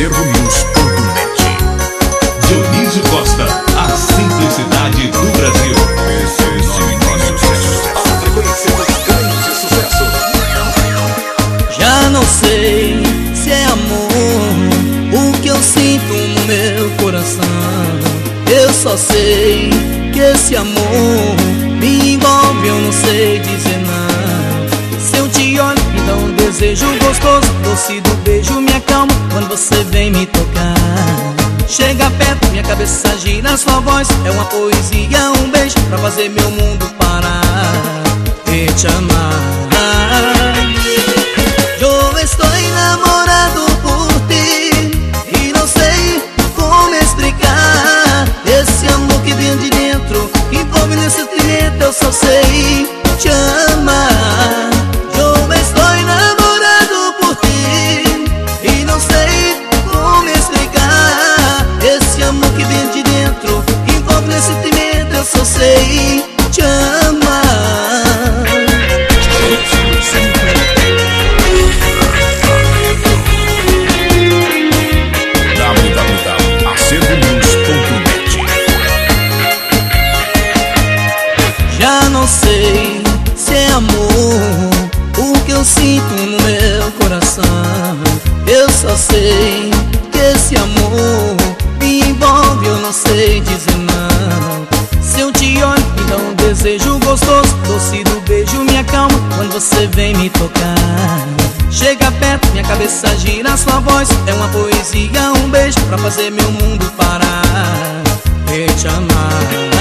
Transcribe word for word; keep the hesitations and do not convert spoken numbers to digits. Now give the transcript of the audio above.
acervo news ponto net. Dionísio Costa, a simplicidade do Brasil. Esse é nome sucesso. A frequência dos grandes sucessos. Já não sei se é amor o que eu sinto no meu coração. Eu só sei que esse amor me envolve, eu não sei dizer não. Se eu te olho, me dá um desejo gostoso, doce do beijo me acalma quando você vem me tocar. Chega perto, minha cabeça gira, sua voz é uma poesia, um beijo pra fazer meu mundo parar e te amar. Eu estou enamorado por ti e não sei como explicar esse amor que vem de dentro, envolve nesse sentimento, eu só sei te amar. Eu estou enamorado por ti e não sei como explicar esse amor que vem de dentro, envolve nesse sentimento, eu só sei te amar. w w w ponto acervo news ponto net. Já não sei se é amor o que eu sinto no meu coração. Eu só sei que esse amor me envolve, eu não sei dizer não. Se eu te olho, me dá um desejo gostoso, doce do beijo me acalma quando você vem me tocar. Chega perto, minha cabeça gira, sua voz é uma poesia, um beijo pra fazer meu mundo parar e te amar.